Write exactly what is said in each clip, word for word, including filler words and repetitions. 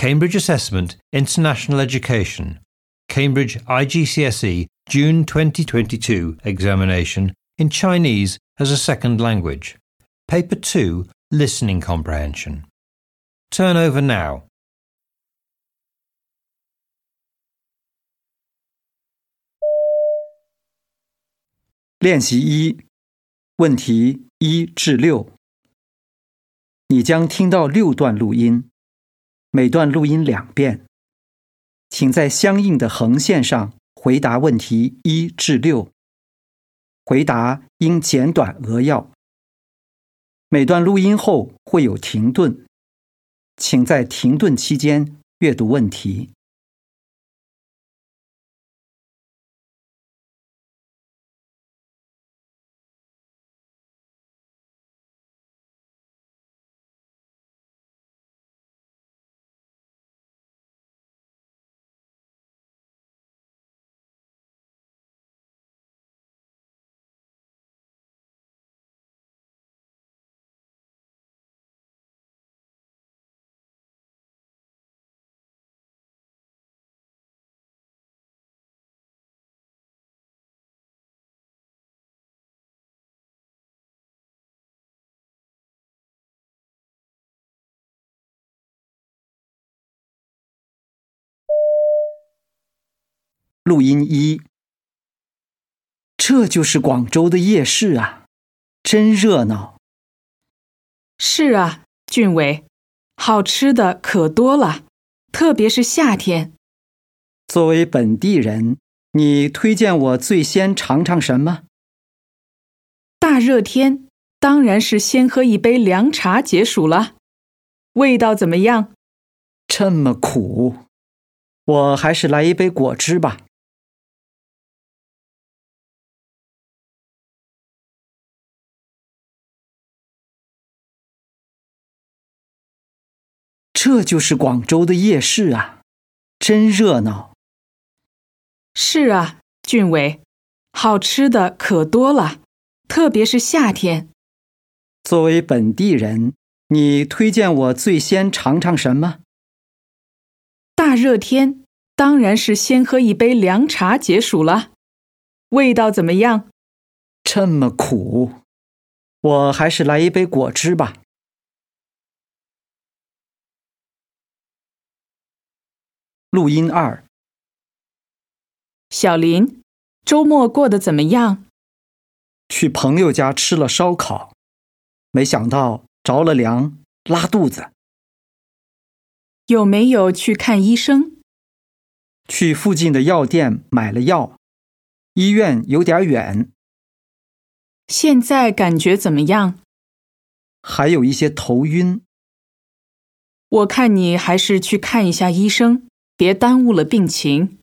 Cambridge Assessment International Education, Cambridge I G C S E June twenty twenty-two examination in Chinese as a second language. Paper two, Listening Comprehension. Turn over now. 练习一，问题一至六。你将听到六段录音，每段录音两遍。请在相应的横线上回答问题一至六。回答应简短扼要。每段录音后会有停顿，请在停顿期间阅读问题。录音一，这就是广州的夜市啊，真热闹。 是啊，俊伟，好吃的可多了，特别是夏天。 作为本地人，你推荐我最先尝尝什么？ 大热天，当然是先喝一杯凉茶解暑了。味道怎么样？ 这么苦，我还是来一杯果汁吧。这就是广州的夜市啊，真热闹。 是啊，俊伟，好吃的可多了，特别是夏天。 作为本地人，你推荐我最先尝尝什么？ 大热天，当然是先喝一杯凉茶解暑了。味道怎么样？ 这么苦，我还是来一杯果汁吧。录音二， 小林，周末过得怎么样？ 去朋友家吃了烧烤，没想到着了凉，拉肚子。 有没有去看医生？ 去附近的药店买了药，医院有点远。 现在感觉怎么样？ 还有一些头晕。 我看你还是去看一下医生，别耽误了病情。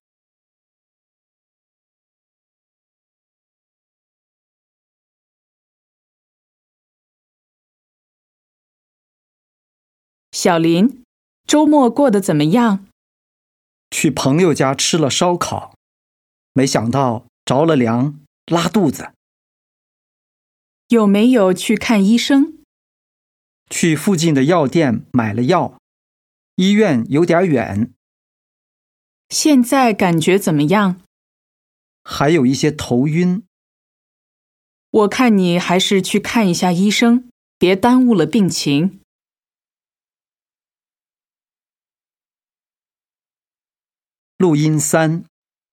小林，周末过得怎么样？ 去朋友家吃了烧烤，没想到着了凉，拉肚子。 有没有去看医生？ 去附近的药店买了药，医院有点远。 现在感觉怎么样？ 还有一些头晕。 我看你还是去看一下医生，别耽误了病情。 录音三，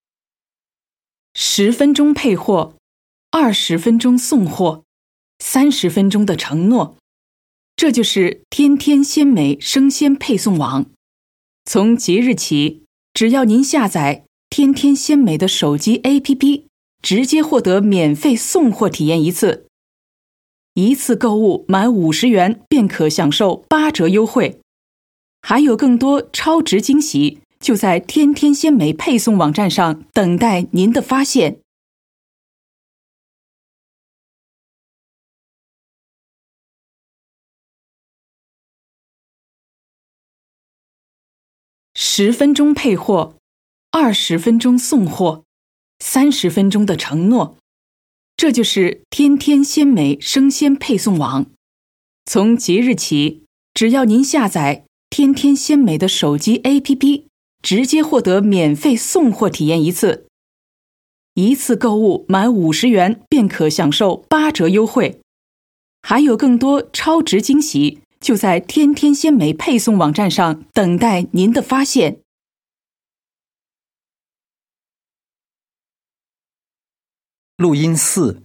十分钟配货，二十分钟送货，三十分钟的承诺，这就是天天鲜美生鲜配送网。从即日起，只要您下载天天鲜美的手机 A P P， 直接获得免费送货体验一次。一次购物满五十元便可享受八折优惠，还有更多超值惊喜，就在天天鲜美配送网站上等待您的发现。十分钟配货，二十分钟送货，三十分钟的承诺，这就是天天鲜美生鲜配送网。从即日起，只要您下载天天鲜美的手机 A P P， 直接获得免费送货体验一次。一次购物满五十元便可享受八折优惠，还有更多超值惊喜，就在天天鲜美配送网站上等待您的发现。 录音四。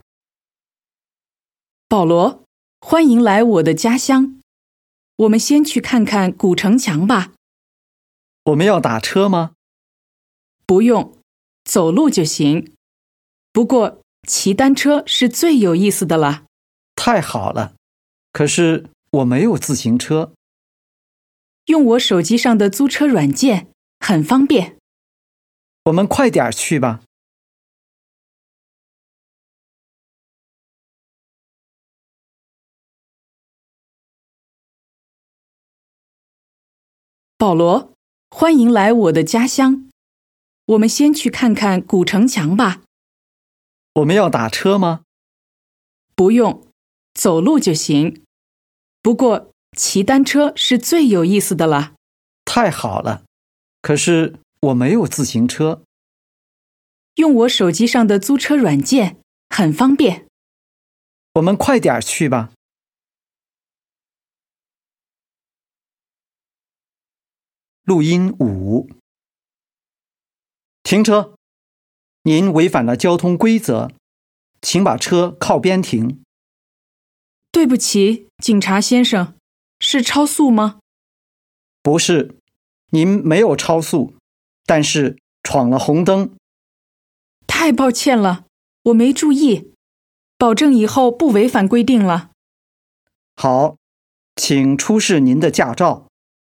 保罗，欢迎来我的家乡。我们先去看看古城墙吧。 我们要打车吗？ 不用，走路就行。不过，骑单车是最有意思的了。 太好了，可是我没有自行车。 用我手机上的租车软件，很方便。 我们快点去吧。 保罗，欢迎来我的家乡。我们先去看看古城墙吧。 我们要打车吗？ 不用，走路就行。不过，骑单车是最有意思的了。 太好了，可是我没有自行车。 用我手机上的租车软件，很方便。 我们快点去吧。录音五。停车！您违反了交通规则，请把车靠边停。 对不起，警察先生，是超速吗？ 不是，您没有超速，但是闯了红灯。 太抱歉了，我没注意，保证以后不违反规定了。 好，请出示您的驾照。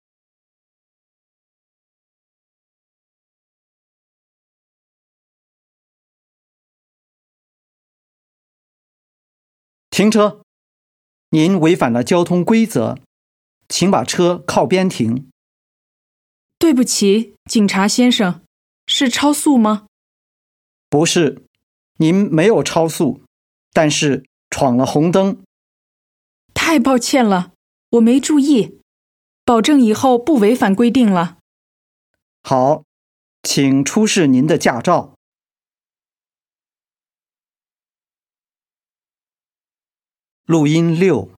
停车！您违反了交通规则，请把车靠边停。 对不起，警察先生，是超速吗？ 不是，您没有超速，但是闯了红灯。 太抱歉了，我没注意，保证以后不违反规定了。 好，请出示您的驾照。录音六。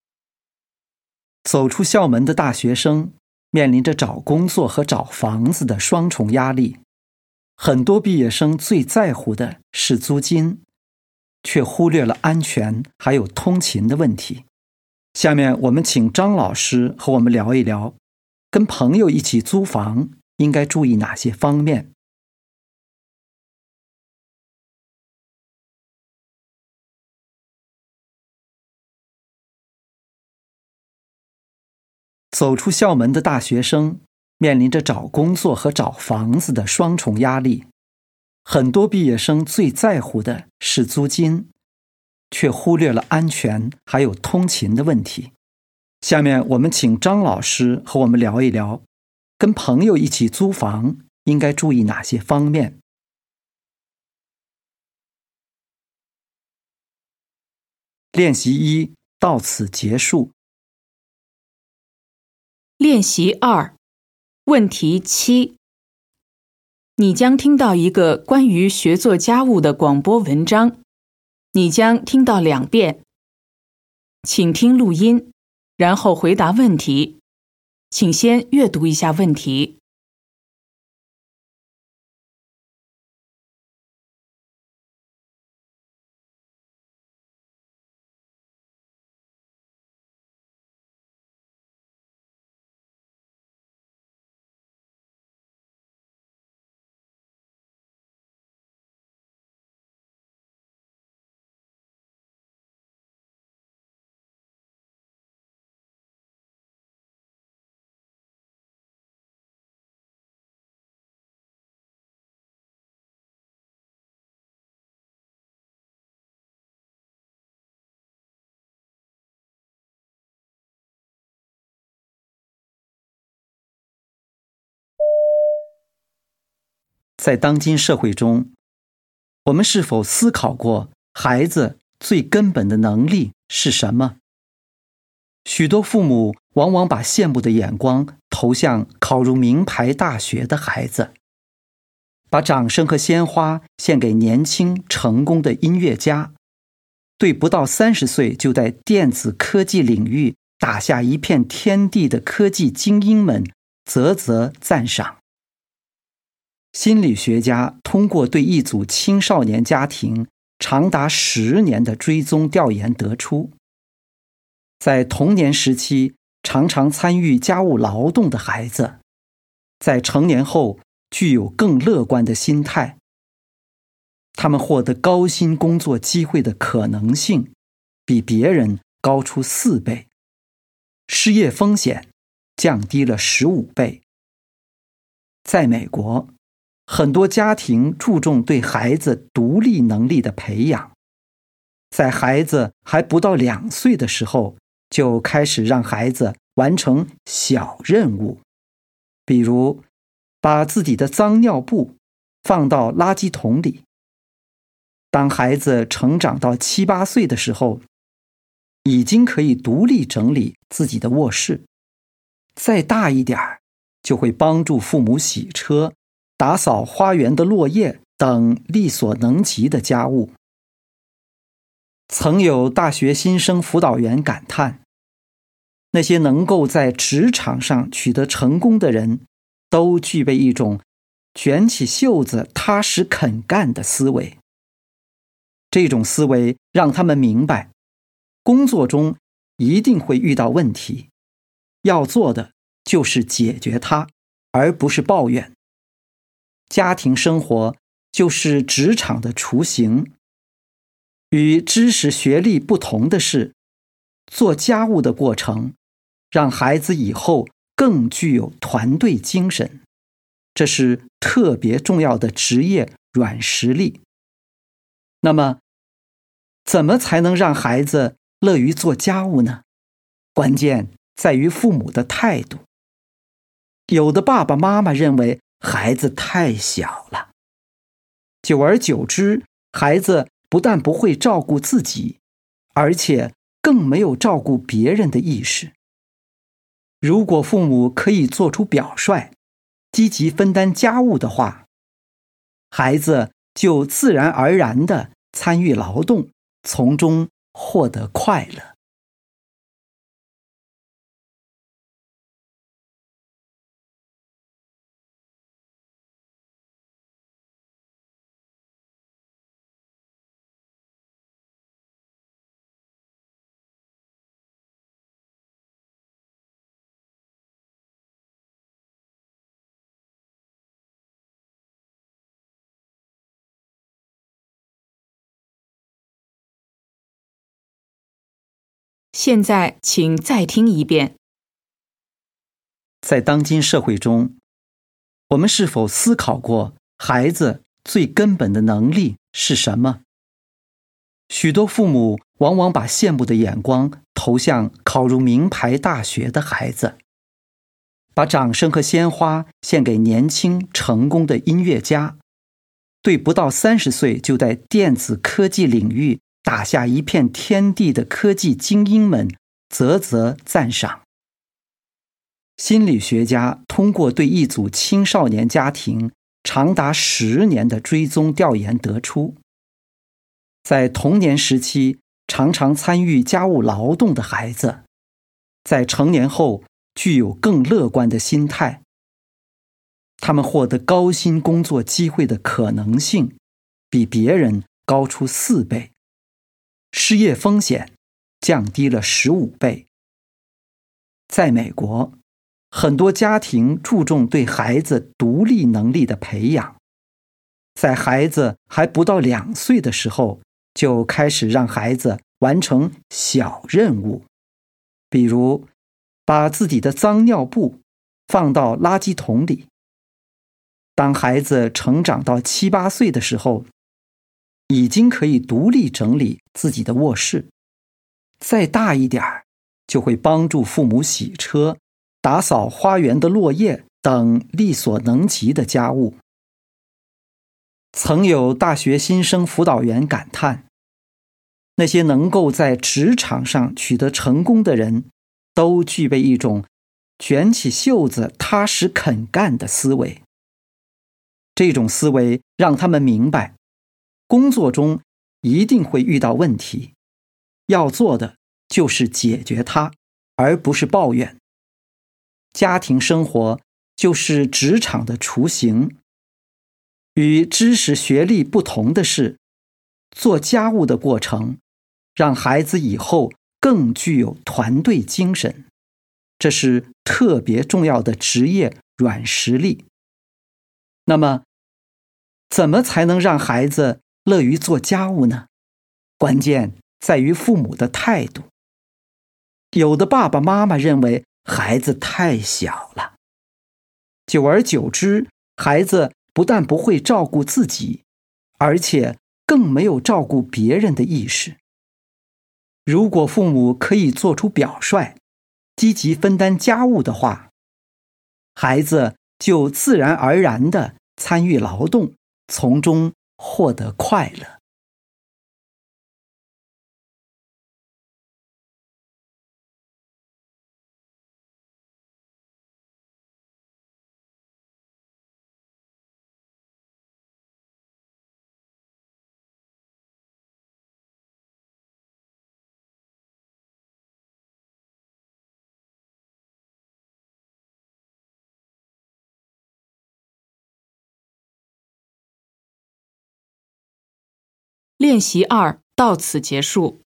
走出校门的大学生面临着找工作和找房子的双重压力，很多毕业生最在乎的是租金，却忽略了安全还有通勤的问题。下面我们请张老师和我们聊一聊，跟朋友一起租房应该注意哪些方面。走出校门的大学生面临着找工作和找房子的双重压力，很多毕业生最在乎的是租金，却忽略了安全还有通勤的问题。下面我们请张老师和我们聊一聊，跟朋友一起租房应该注意哪些方面。练习一到此结束。 练习二，问题七。你将听到一个关于学做家务的广播文章，你将听到两遍。请听录音，然后回答问题。请先阅读一下问题。 在当今社会中，我们是否思考过孩子最根本的能力是什么？ 许多父母往往把羡慕的眼光投向考入名牌大学的孩子，把掌声和鲜花献给年轻成功的音乐家，对不到三十岁就在电子科技领域打下一片天地的科技精英们啧啧赞赏。心理学家通过对一组青少年家庭长达十年的追踪调研得出，在童年时期常常参与家务劳动的孩子，在成年后具有更乐观的心态，他们获得高薪工作机会的可能性比别人高出四倍，失业风险降低了十五倍。在美国，很多家庭注重对孩子独立能力的培养，在孩子还不到两岁的时候，就开始让孩子完成小任务，比如把自己的脏尿布放到垃圾桶里。当孩子成长到七八岁的时候，已经可以独立整理自己的卧室，再大一点儿，就会帮助父母洗车、打扫花园的落叶等力所能及的家务。曾有大学新生辅导员感叹，那些能够在职场上取得成功的人，都具备一种卷起袖子踏实肯干的思维。这种思维让他们明白，工作中一定会遇到问题，要做的就是解决它，而不是抱怨。家庭生活就是职场的雏形。与知识学历不同的是，做家务的过程让孩子以后更具有团队精神，这是特别重要的职业软实力。那么，怎么才能让孩子乐于做家务呢？关键在于父母的态度。有的爸爸妈妈认为孩子太小了，久而久之，孩子不但不会照顾自己，而且更没有照顾别人的意识。如果父母可以做出表率，积极分担家务的话，孩子就自然而然地参与劳动，从中获得快乐。 现在请再听一遍。 在当今社会中，我们是否思考过孩子最根本的能力是什么？许多父母往往把羡慕的眼光投向考入名牌大学的孩子，把掌声和鲜花献给年轻成功的音乐家，对不到三十岁就在电子科技领域打下一片天地的科技精英们啧啧赞赏。心理学家通过对一组青少年家庭长达十年的追踪调研得出，在童年时期常常参与家务劳动的孩子，在成年后具有更乐观的心态，他们获得高薪工作机会的可能性比别人高出四倍，失业风险降低了十五倍。在美国，很多家庭注重对孩子独立能力的培养，在孩子还不到两岁的时候，就开始让孩子完成小任务，比如把自己的脏尿布放到垃圾桶里。当孩子成长到七八岁的时候，已经可以独立整理自己的卧室，再大一点儿，就会帮助父母洗车、打扫花园的落叶等力所能及的家务。曾有大学新生辅导员感叹，那些能够在职场上取得成功的人， 都具备一种卷起袖子踏实肯干的思维。这种思维让他们明白，工作中一定会遇到问题，要做的就是解决它，而不是抱怨。家庭生活就是职场的雏形。与知识学历不同的是，做家务的过程让孩子以后更具有团队精神，这是特别重要的职业软实力。那么，怎么才能让孩子乐于做家务呢？关键在于父母的态度。有的爸爸妈妈认为孩子太小了，久而久之，孩子不但不会照顾自己，而且更没有照顾别人的意识。如果父母可以做出表率，积极分担家务的话，孩子就自然而然地参与劳动，从中获得快乐。 练习二到此结束。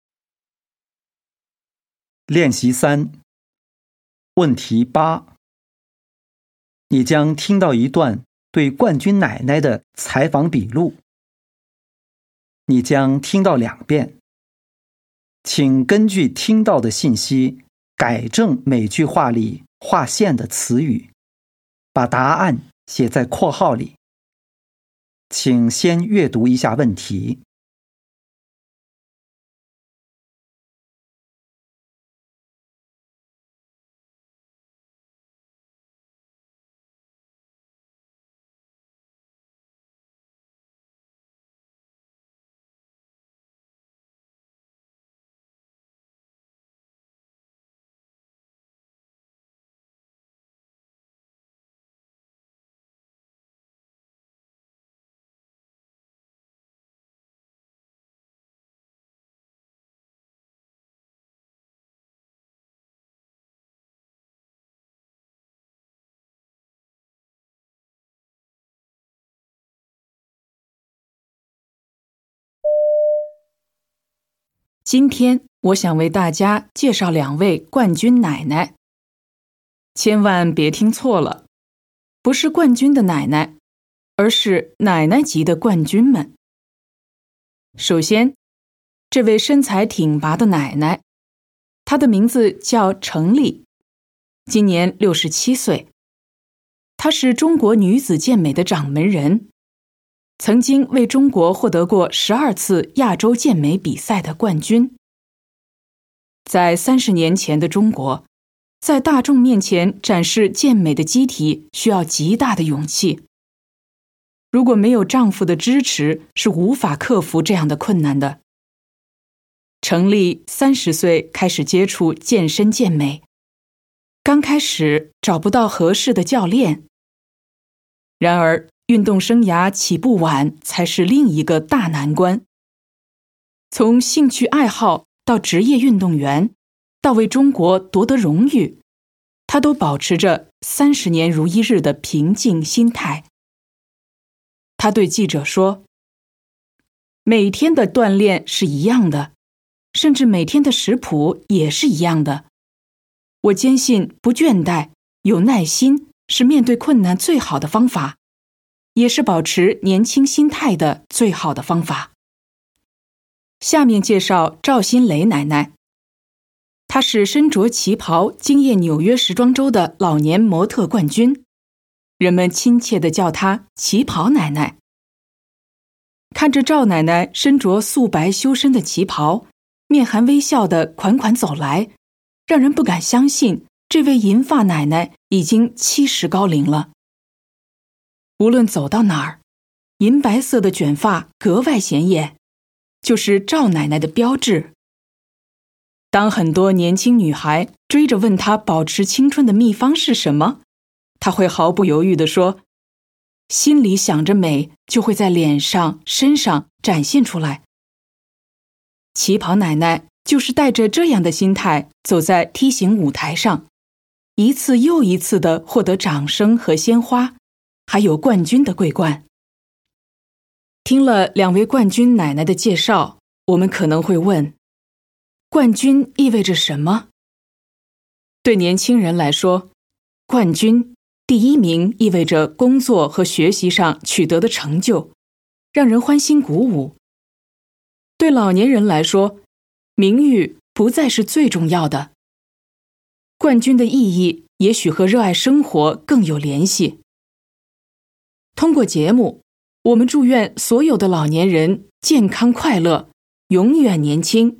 练习三，问题八。你将听到一段对冠军奶奶的采访笔录，你将听到两遍。请根据听到的信息改正每句话里划线的词语，把答案写在括号里。请先阅读一下问题。 今天我想为大家介绍两位冠军奶奶。千万别听错了，不是冠军的奶奶，而是奶奶级的冠军们。首先，这位身材挺拔的奶奶，她的名字叫程丽，今年六十七岁。她是中国女子健美的掌门人，曾经为中国获得过十二次亚洲健美比赛的冠军。在三十年前的中国，在大众面前展示健美的机体需要极大的勇气。如果没有丈夫的支持，是无法克服这样的困难的。程丽三十岁开始接触健身健美，刚开始找不到合适的教练。然而，运动生涯起步晚才是另一个大难关。从兴趣爱好到职业运动员，到为中国夺得荣誉，他都保持着三十年如一日的平静心态。他对记者说：“每天的锻炼是一样的，甚至每天的食谱也是一样的。我坚信不倦怠、有耐心是面对困难最好的方法，也是保持年轻心态的最好的方法。”下面介绍赵新蕾奶奶，她是身着旗袍惊艳纽约时装周的老年模特冠军，人们亲切地叫她旗袍奶奶。看着赵奶奶身着素白修身的旗袍，面含微笑地款款走来，让人不敢相信这位银发奶奶已经七十高龄了。无论走到哪儿，银白色的卷发格外显眼，就是赵奶奶的标志。 当很多年轻女孩追着问他保持青春的秘方是什么，他会毫不犹豫地说，心里想着美，就会在脸上、身上展现出来。旗袍奶奶就是带着这样的心态走在梯形舞台上，一次又一次地获得掌声和鲜花，还有冠军的桂冠。听了两位冠军奶奶的介绍，我们可能会问，冠军意味着什么？对年轻人来说，冠军第一名意味着工作和学习上取得的成就，让人欢欣鼓舞。对老年人来说，名誉不再是最重要的。冠军的意义也许和热爱生活更有联系。通过节目，我们祝愿所有的老年人健康快乐，永远年轻。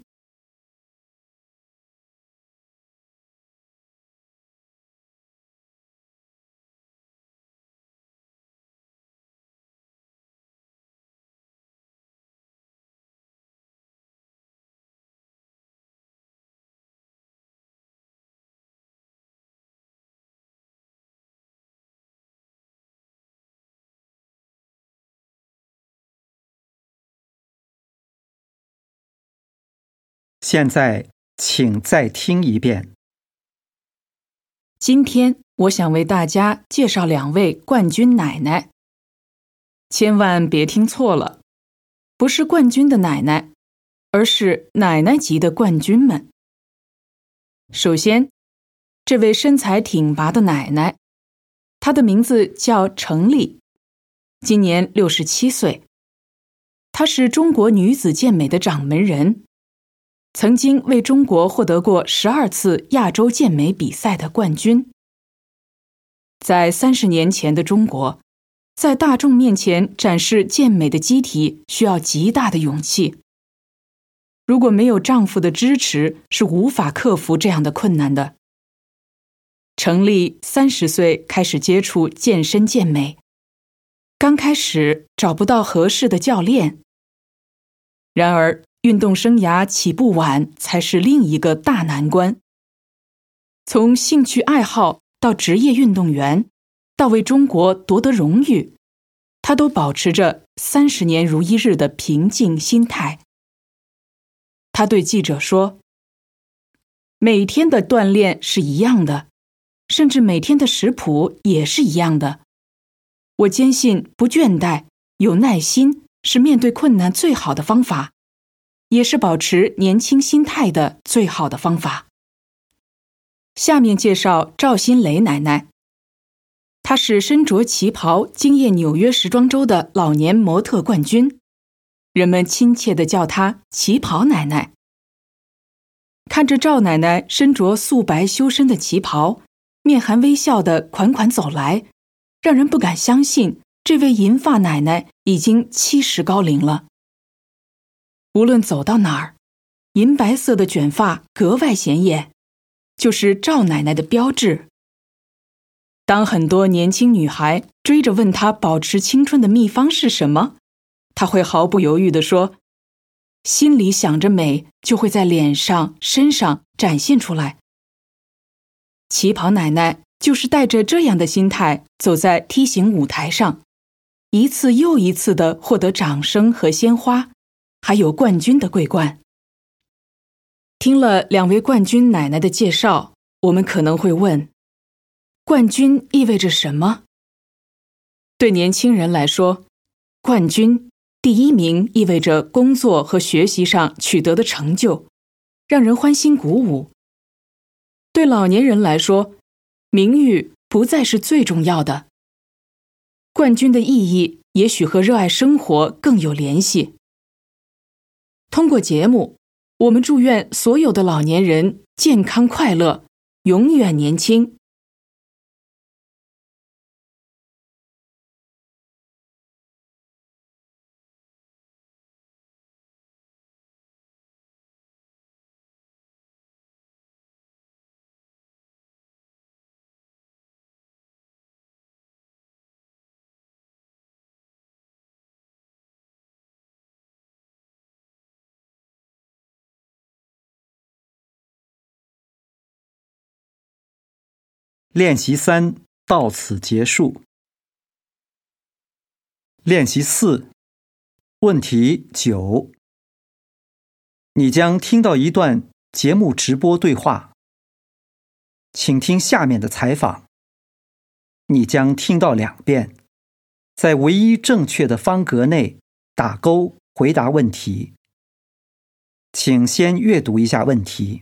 现在，请再听一遍。 今天我想为大家介绍两位冠军奶奶。千万别听错了，不是冠军的奶奶，而是奶奶级的冠军们。首先，这位身材挺拔的奶奶，她的名字叫程丽，今年六十七岁。她是中国女子健美的掌门人，曾经为中国获得过十二次亚洲健美比赛的冠军。在三十年前的中国，在大众面前展示健美的机体需要极大的勇气。如果没有丈夫的支持，是无法克服这样的困难的。程丽三十岁开始接触健身健美，刚开始找不到合适的教练。然而，运动生涯起步晚才是另一个大难关。从兴趣爱好到职业运动员，到为中国夺得荣誉，他都保持着三十年如一日的平静心态。他对记者说，每天的锻炼是一样的，甚至每天的食谱也是一样的。我坚信不倦怠、有耐心是面对困难最好的方法，也是保持年轻心态的最好的方法。下面介绍赵新蕾奶奶，她是身着旗袍惊艳纽约时装周的老年模特冠军，人们亲切地叫她旗袍奶奶。看着赵奶奶身着素白修身的旗袍，面含微笑地款款走来，让人不敢相信这位银发奶奶已经七十高龄了。无论走到哪儿，银白色的卷发格外显眼，就是赵奶奶的标志。当很多年轻女孩追着问她保持青春的秘方是什么，她会毫不犹豫地说，心里想着美，就会在脸上、身上展现出来。旗袍奶奶就是带着这样的心态走在梯形舞台上，一次又一次地获得掌声和鲜花，还有冠军的桂冠。听了两位冠军奶奶的介绍，我们可能会问，冠军意味着什么？对年轻人来说，冠军第一名意味着工作和学习上取得的成就，让人欢欣鼓舞。对老年人来说，名誉不再是最重要的。冠军的意义也许和热爱生活更有联系。通过节目，我们祝愿所有的老年人健康快乐，永远年轻。 练习三到此结束。练习四，问题九。你将听到一段节目直播对话，请听下面的采访。你将听到两遍，在唯一正确的方格内打勾回答问题。请先阅读一下问题。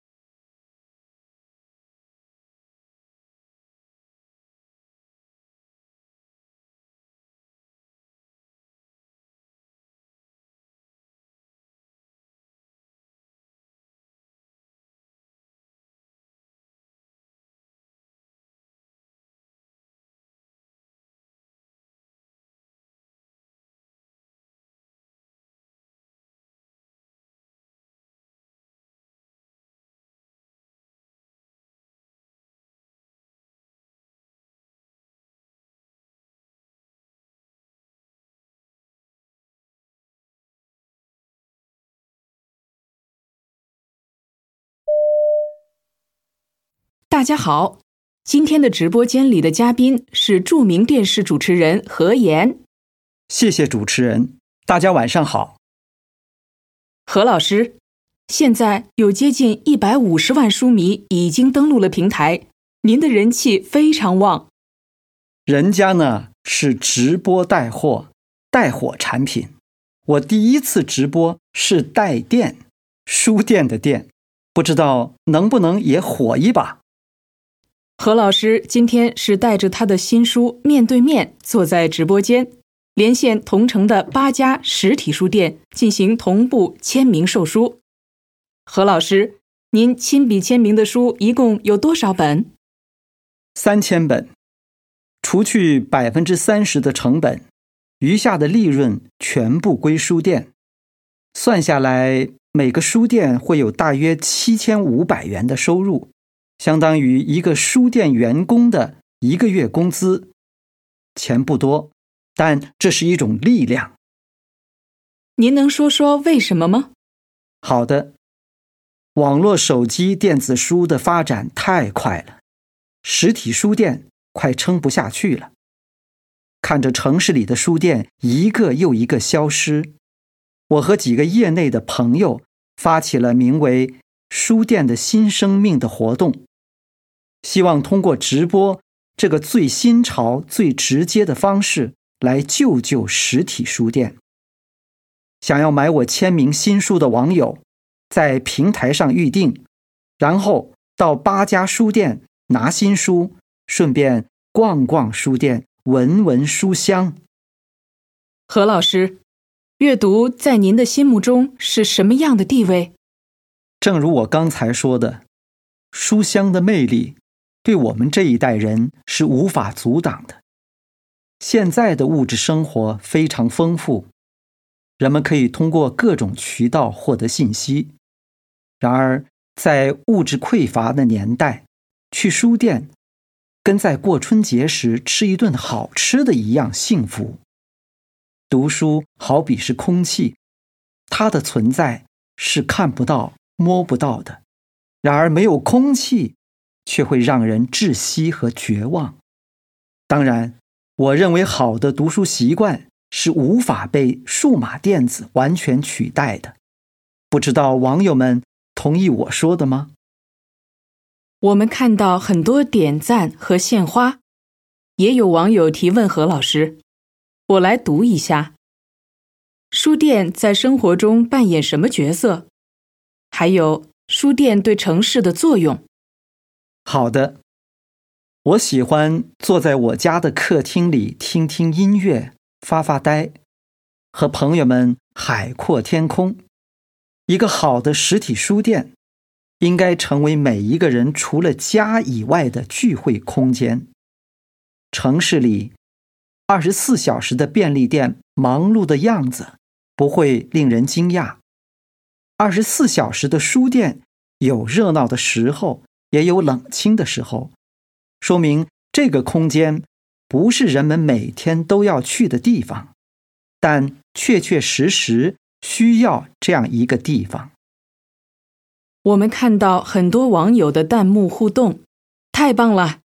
大家好，今天的直播间里的嘉宾是著名电视主持人何岩。 谢谢主持人，大家晚上好。 何老师，现在有接近一百五十万书迷已经登录了平台，您的人气非常旺。 人家呢是直播带货，带火产品。我第一次直播是带店，书店的店，不知道能不能也火一把。 何老师今天是带着他的新书面对面坐在直播间，连线同城的八家实体书店进行同步签名售书。何老师，您亲笔签名的书一共有多少本？ 三千本，除去百分之三十的成本，余下的利润全部归书店。算下来，每个书店会有大约七千五百元的收入。相当于一个书店员工的一个月工资，钱不多，但这是一种力量。 您能说说为什么吗？ 好的，网络手机电子书的发展太快了，实体书店快撑不下去了。看着城市里的书店一个又一个消失，我和几个业内的朋友发起了名为“书店的新生命”的活动。希望通过直播这个最新潮、最直接的方式来救救实体书店。想要买我签名新书的网友，在平台上预定，然后到八家书店拿新书，顺便逛逛书店，闻闻书香。 何老师，阅读在您的心目中是什么样的地位？ 正如我刚才说的，书香的魅力对我们这一代人是无法阻挡的。现在的物质生活非常丰富，人们可以通过各种渠道获得信息。然而，在物质匮乏的年代，去书店跟在过春节时吃一顿好吃的一样幸福。读书好比是空气，它的存在是看不到、摸不到的。然而，没有空气却会让人窒息和绝望。当然，我认为好的读书习惯是无法被数码电子完全取代的。不知道网友们同意我说的吗？ 我们看到很多点赞和献花，也有网友提问何老师，我来读一下。书店在生活中扮演什么角色？还有书店对城市的作用。 好的，我喜欢坐在我家的客厅里听听音乐，发发呆，和朋友们海阔天空。一个好的实体书店应该成为每一个人除了家以外的聚会空间。城市里二十四小时的便利店忙碌的样子不会令人惊讶，二十四小时的书店有热闹的时候，也有冷清的时候，说明这个空间不是人们每天都要去的地方，但确确实实需要这样一个地方。 我们看到很多网友的弹幕互动，太棒了，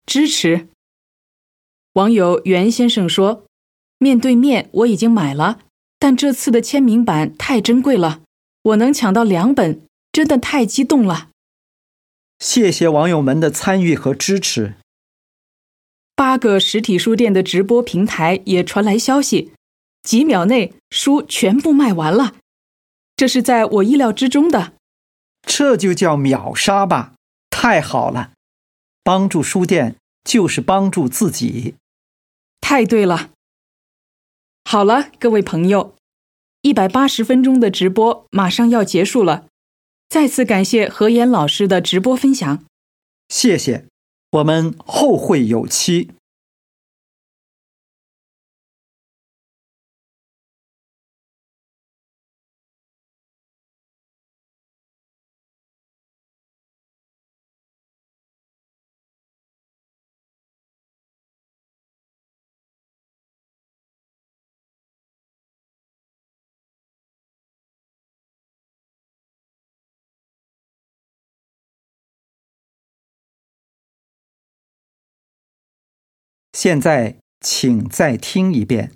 支持。网友袁先生说，面对面我已经买了，但这次的签名版太珍贵了，我能抢到两本，真的太激动了。 谢谢网友们的参与和支持。 八个实体书店的直播平台也传来消息，几秒内书全部卖完了，这是在我意料之中的。 这就叫秒杀吧，太好了！帮助书店就是帮助自己。 太对了。好了，各位朋友，一百八十分钟的直播马上要结束了，再次感谢何岩老师的直播分享。 谢谢，我们后会有期。现在请再听一遍。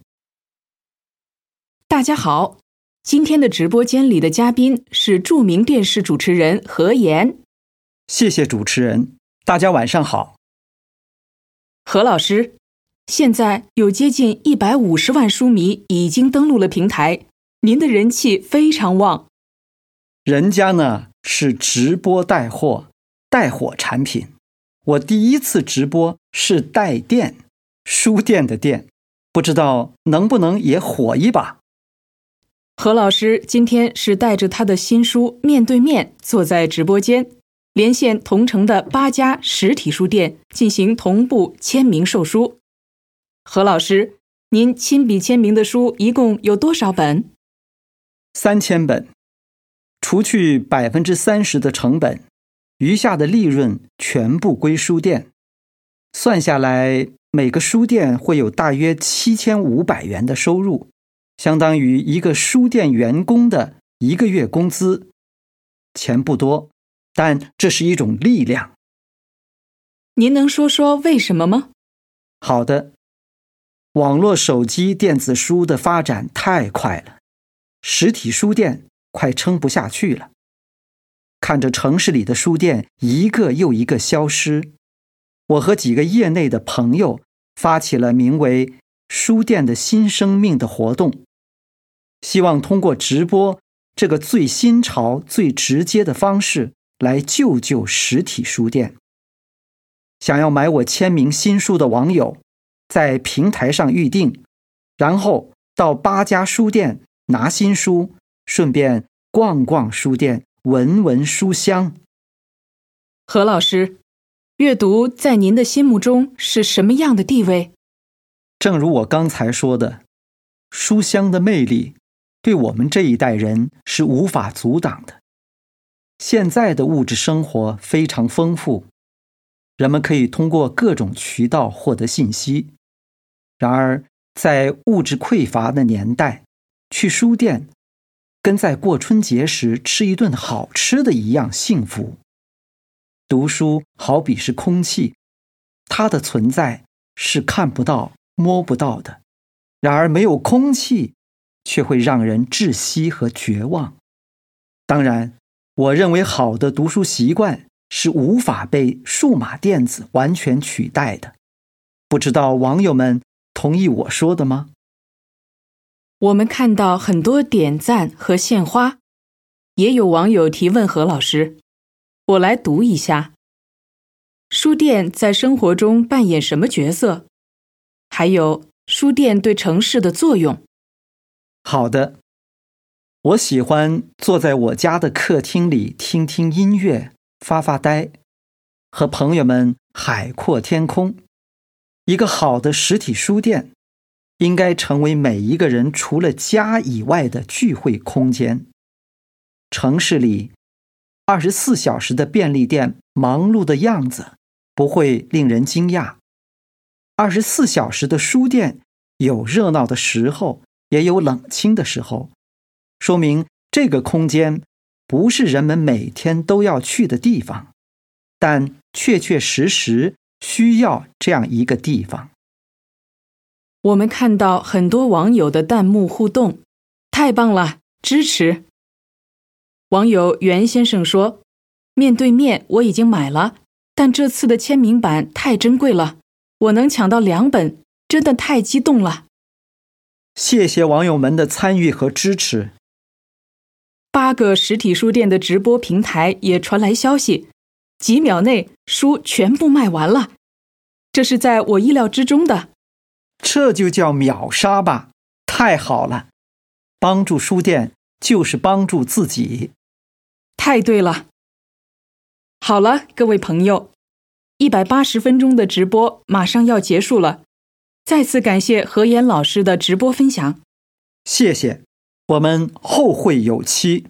大家好，今天的直播间里的嘉宾是著名电视主持人何岩。 谢谢主持人，大家晚上好。 何老师，现在有接近一百五十万书迷已经登录了平台，您的人气非常旺。 人家呢是直播带货，带火产品。我第一次直播是带店，书店的店，不知道能不能也火一把。 何老师今天是带着他的新书面对面坐在直播间，连线同城的八家实体书店进行同步签名售书。何老师，您亲笔签名的书一共有多少本？ 三千本，除去百分之三十的成本，余下的利润全部归书店。算下来，每个书店会有大约七千五百元的收入，相当于一个书店员工的一个月工资。钱不多，但这是一种力量。 您能说说为什么吗？ 好的，网络手机电子书的发展太快了，实体书店快撑不下去了。看着城市里的书店一个又一个消失，我和几个业内的朋友发起了名为“书店的新生命”的活动，希望通过直播这个最新潮、最直接的方式来救救实体书店。想要买我签名新书的网友，在平台上预定，然后到八家书店拿新书，顺便逛逛书店，闻闻书香。 何老师，阅读在您的心目中是什么样的地位？ 正如我刚才说的，书香的魅力对我们这一代人是无法阻挡的。现在的物质生活非常丰富，人们可以通过各种渠道获得信息。然而，在物质匮乏的年代，去书店跟在过春节时吃一顿好吃的一样幸福。读书好比是空气，它的存在是看不到、摸不到的。然而没有空气，却会让人窒息和绝望。当然，我认为好的读书习惯是无法被数码电子完全取代的。不知道网友们同意我说的吗？ 我们看到很多点赞和献花，也有网友提问何老师，我来读一下。书店在生活中扮演什么角色？还有书店对城市的作用。 好的，我喜欢坐在我家的客厅里听听音乐，发发呆，和朋友们海阔天空。一个好的实体书店应该成为每一个人除了家以外的聚会空间。城市里二十四小时的便利店忙碌的样子不会令人惊讶。二十四小时的书店有热闹的时候，也有冷清的时候，说明这个空间不是人们每天都要去的地方，但确确实实需要这样一个地方。 我们看到很多网友的弹幕互动，太棒了，支持。网友袁先生说，面对面我已经买了，但这次的签名版太珍贵了，我能抢到两本，真的太激动了。 谢谢网友们的参与和支持。 八个实体书店的直播平台也传来消息，几秒内书全部卖完了，这是在我意料之中的。 这就叫秒杀吧，太好了！帮助书店就是帮助自己。 太对了。好了，各位朋友，一百八十分钟的直播马上要结束了，再次感谢何岩老师的直播分享。 谢谢，我们后会有期。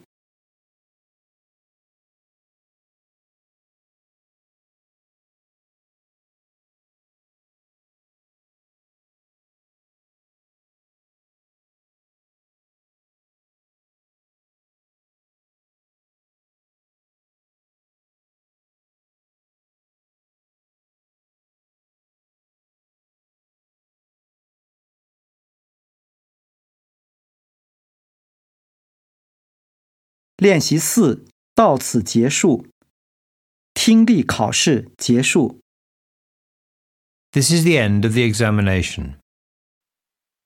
练习四到此结束，听力考试结束。 This is the end of the examination.